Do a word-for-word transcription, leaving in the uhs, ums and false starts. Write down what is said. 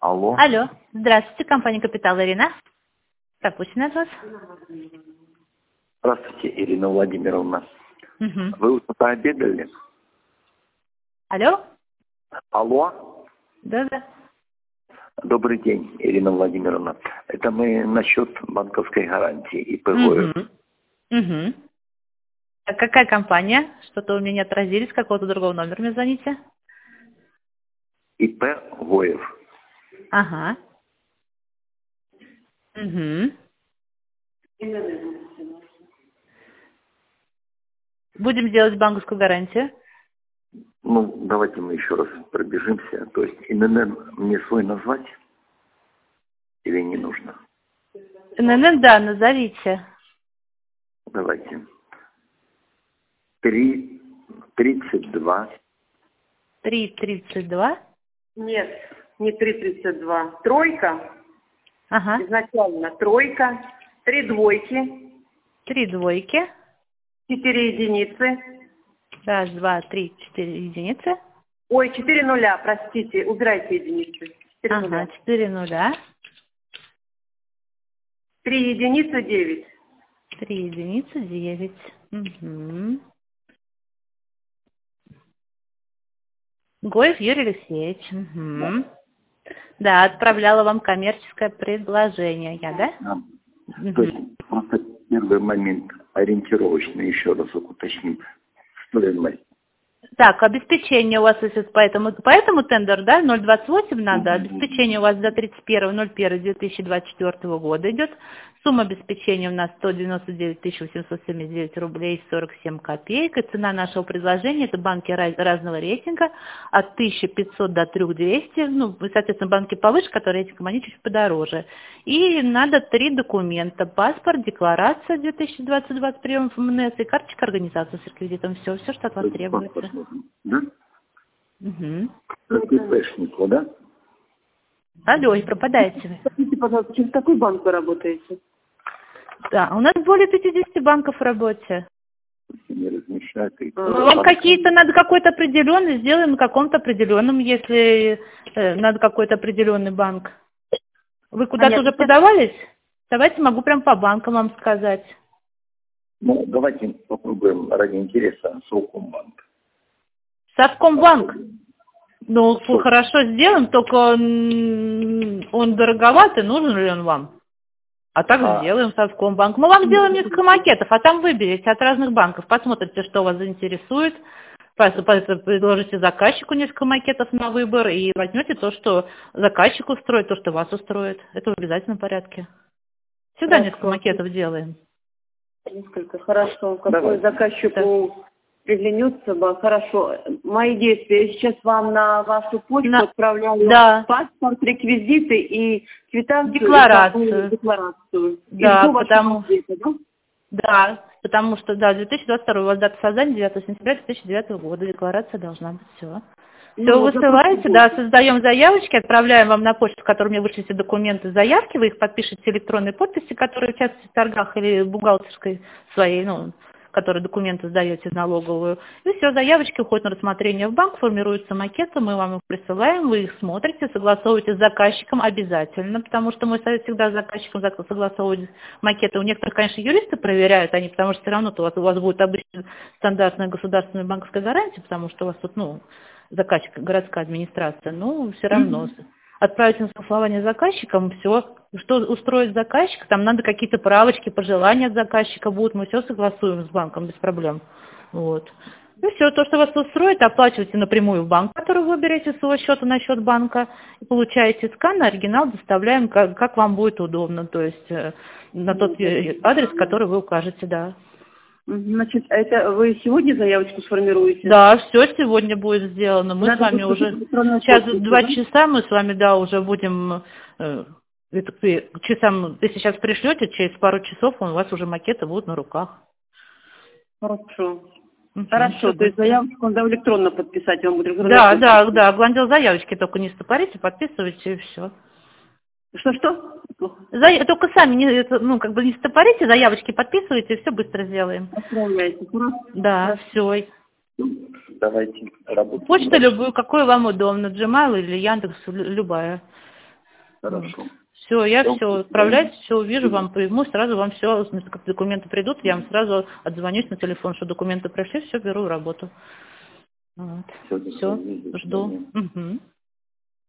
Алло. Алло. Здравствуйте, компания «Капитал», Ирина. Пропущена от вас. Здравствуйте, Ирина Владимировна. Угу. Вы уже пообедали? Алло. Алло. Да-да. Добрый день, Ирина Владимировна. Это мы насчет банковской гарантии ИП «Гоев». Угу. Угу. А какая компания? Что-то у меня не отразились, какого-то другого номера мне звоните. ИП «Гоев». Ага. Угу. Будем делать банковскую гарантию. Ну, давайте мы еще раз пробежимся. То есть ИНН мне свой назвать или не нужно? эн-эн-эн, да, назовите. Давайте. Три тридцать два. Три тридцать два. Нет, не три тридцать два. Тройка. Ага. Изначально тройка. Три двойки. Три двойки. Четыре единицы. Раз, два, три, четыре единицы. Ой, четыре нуля, простите, убирайте единицы. Четыре Ага, нуля. четыре нуля. Три единицы, девять. Три единицы, девять. Угу. Гоев Юрий Алексеевич. Угу. Да, отправляла вам коммерческое предложение, я, да? Да. Угу. То есть просто первый момент ориентировочно еще разок уточним. Стоимость. Так, обеспечение у вас есть поэтому, поэтому тендер, да, ноль двадцать восемь надо, обеспечение у вас до тридцать первого ноль первого две тысячи двадцать четвёртого года идет. Сумма обеспечения у нас сто девяносто девять тысяч восемьсот семьдесят девять рублей сорок семь копеек. И цена нашего предложения, это банки раз, разного рейтинга, от тысяча пятьсот до три тысячи двести, ну, соответственно, банки повыше, которые рейтингом, они чуть подороже. И надо три документа: паспорт, декларация две тысячи двадцать два с приемом эф эм эн эс и карточка организации с реквизитом. Все, все, что от вас требуется. Да? Угу. КПшнику, да? Алло, и пропадаете вы. Скажите, пожалуйста, через какой банк вы работаете? Да, у нас более пятидесяти банков в работе. Не размещают. И... Ну, вам какие-то надо какой-то определенный, сделаем на каком-то определенном, если э, надо какой-то определенный банк. Вы куда-то уже подавались? Давайте могу прям по банкам вам сказать. Ну, давайте попробуем ради интереса Совкомбанк. Совкомбанк? Ну, хорошо, сделаем, только он, он дороговатый, нужен ли он вам? А так А. сделаем Совкомбанк. Мы вам сделаем несколько макетов, а там выберите от разных банков, посмотрите, что вас заинтересует, предложите заказчику несколько макетов на выбор и возьмете то, что заказчик устроит, то, что вас устроит. Это в обязательном порядке. Всегда Хорошо. несколько макетов делаем. Несколько, хорошо. Какой Давай. заказчику да. приглянется бы, хорошо. Мои действия. Я сейчас вам на вашу почту на... отправляю да. паспорт, реквизиты и квитанцию. Декларацию. И декларацию. Да, и потому... ответа, да? Да, потому что, да, две тысячи двадцать второй, у вас дата создания девятого сентября две тысячи девятого года, декларация должна быть, все. Все, Ну, высылаете, да, создаем заявочки, отправляем вам на почту, в которой мне вышлите документы, заявки, вы их подпишете электронной подписи, которые участвуют в торгах или бухгалтерской своей, ну, которые документы сдаете в налоговую. И все, заявочки уходят на рассмотрение в банк, формируются макеты, мы вам их присылаем, вы их смотрите, согласовываете с заказчиком обязательно, потому что мой совет всегда с заказчиком согласовывать макеты. У некоторых, конечно, юристы проверяют они, потому что все равно у вас, у вас будет обычно стандартная государственная банковская гарантия, потому что у вас тут, ну, заказчик, городская администрация, но все равно mm-hmm. отправить на согласование заказчикам, все, что устроит заказчик, там надо какие-то правочки, пожелания от заказчика будут, мы все согласуем с банком без проблем. Вот. И все, то, что вас устроит, оплачиваете напрямую в банк, который вы берете с своего счета на счет банка, и получаете скан, оригинал доставляем, как, как вам будет удобно, то есть э, на тот адрес, который вы укажете, да. Значит, это вы сегодня заявочку сформируете? Да, все сегодня будет сделано. Мы Надо с вами уже сейчас подпись, два да? часа, мы с вами, да, уже будем э, это, часам, если сейчас пришлете, через пару часов у вас уже макеты будут на руках. Хорошо. Угу, Хорошо, то есть заявочку надо электронно подписать, вам будет Да, да, да, главное заявочки только не стопорите, подписывайте и все. Что-что? За... Только сами, не, ну, как бы не стопорите, заявочки подписывайте, и все быстро сделаем. Отправляйте. Да, все. Давайте работаем. Почту любую, какую вам удобно, Gmail или Яндекс, любая. Хорошо. Все, я Всё. все, отправляйте, все увижу, вам приму, сразу вам все, как документы придут, я вам сразу отзвонюсь на телефон, что документы пришли, все, беру работу. Вот. Всё, Все, до свидания. жду. Угу.